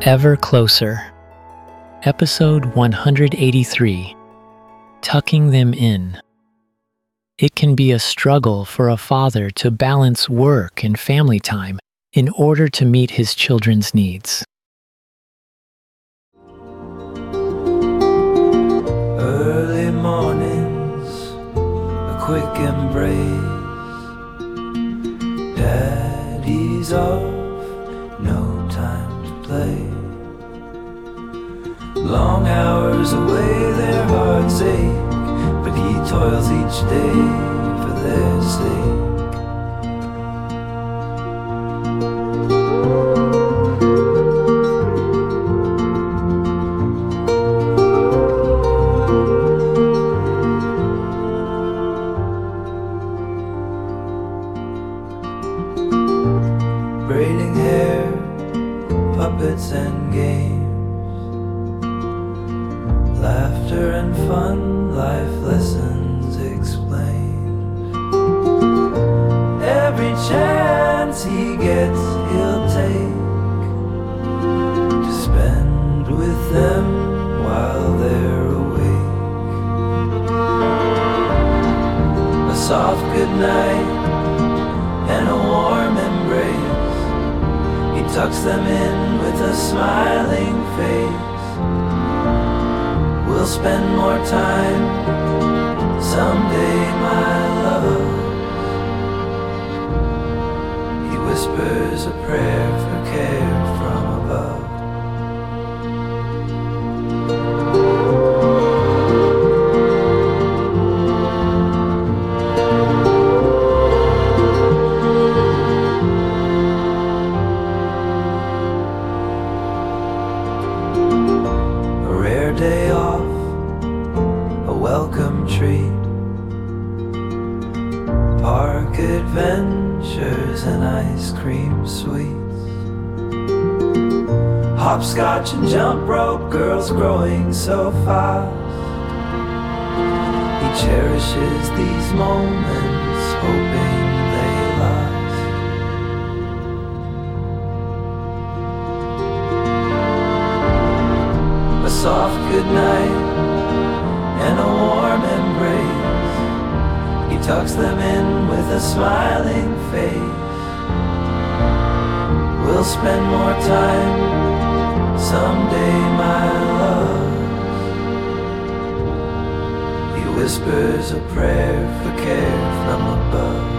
Ever Closer, Episode 183, Tucking Them In. It can be a struggle for a father to balance work and family time in order to meet his children's needs. Early mornings, a quick embrace. Daddy's off, no time to play. Long hours away, their hearts ache, but he toils each day for their sake. Braiding hair, puppets and games, laughter and fun, life lessons explained. Every chance he gets, he'll take to spend with them while they're awake. A soft goodnight and a warm embrace. He tucks them in with a smiling face. We'll spend more time someday, my love. He whispers a prayer for care from above. Day off, a welcome treat. Park adventures and ice cream sweets. Hopscotch and jump rope, girls growing so fast. He cherishes these moments, hoping they last. A soft goodnight and a warm embrace. He tucks them in with a smiling face. We'll spend more time someday, my love. He whispers a prayer for care from above.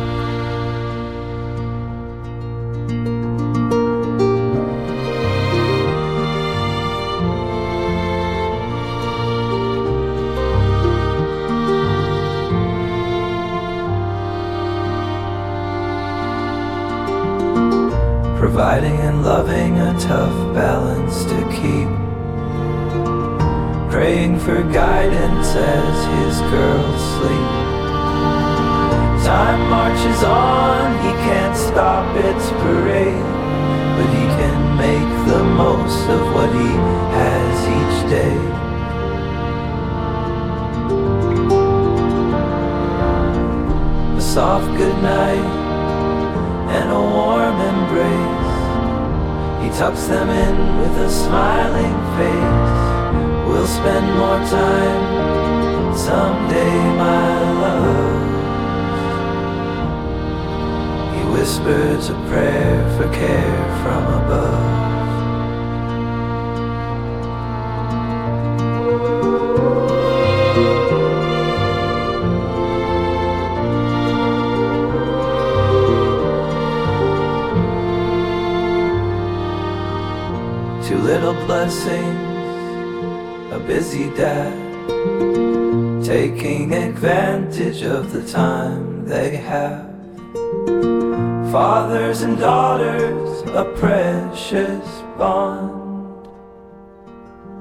Providing and loving, a tough balance to keep. Praying for guidance as his girls sleep. Time marches on, he can't stop its parade, but he can make the most of what he has each day. A soft goodnight and a warm embrace. He tucks them in with a smiling face. We'll spend more time someday, my love. He whispers a prayer for care from above. Two little blessings, a busy dad, taking advantage of the time they have. Fathers and daughters, a precious bond.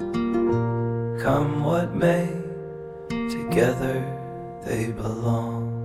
Come what may, together they belong.